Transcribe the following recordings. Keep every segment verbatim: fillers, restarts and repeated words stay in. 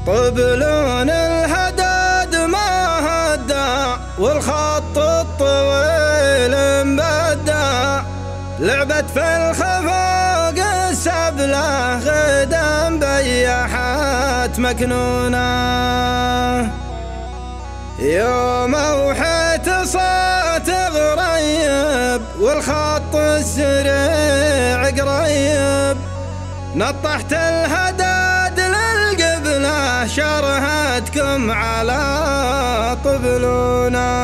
طبلون الهداد ما هدى والخط الطويل مبدى، لعبت في الخفاق السبلة غدا بيحت مكنونة، يوم وحيت صوت غريب والخط السريع قريب، نطحت الهداد للقبلة شرهتكم على طبلونا.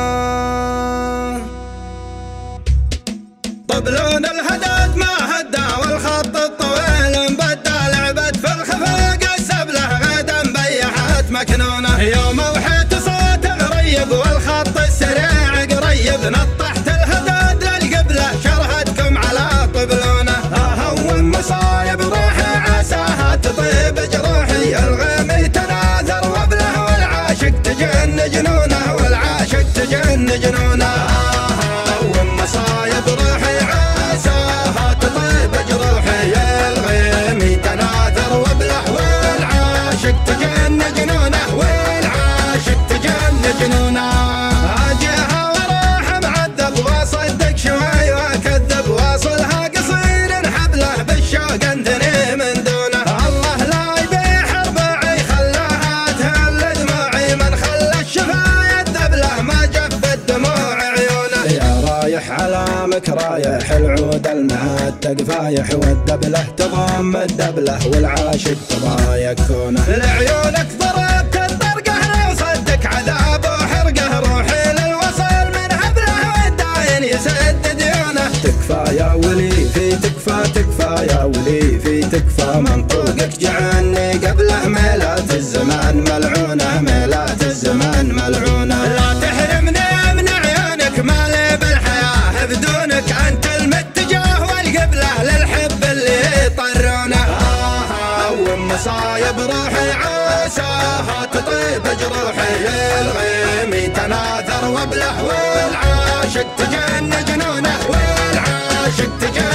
طبلون الهداد ما هدى والخط الطويل مبدى، لعبت في الخفاق السبلة غدا بيحت مكنونة، يوم وحيت صوت غريب والخط السريع قريب، نطحت الهداد للقبلة شرهتكم على طبلونة. اهون مصايب روحي عساها تطيب جروحي، الغيم تناثر وبله والعاشق تجن جنونه، والعاشق تجن جنونه. اهون مصايب روحي عساها تطيب جروحي، الغيم تناثر وبله والعاشق تجن جنونه، والعاشق تجن جنونه. اجيها واروح معذب واصدق شوي واكذب، واصلها قصير حبله بالشوق انثني من دونه. الله لا يبيح رباعي خلاها تهل دموعي، من خلى الشفايا الدبله ما جفت دموع عيونه. يا رايح على مكرايح العود المهتق فايح، والدبله تضم الدبله والعاشق تضايق كونه. لعيونك ضربت الطرقه لو صدق عذاب وحرقه، روحي للوصل من هبله والداين يسد ديونه. تكفى يا ولي في تكفى تكفى يا ولي في تكفى، منطوقك جعلني قبله ميلات الزمان ملعونه، ميلات الزمان ملعونه. لا تحرمني من عيونك مالي بالحياه بدونك، انت المتجاه والقبله للحب اللي يطرونه. اهون مصايب روحي عساها تطيب جروحي، الغيم تناثر وبله والعاشق تجن جنونه، والعاشق تجن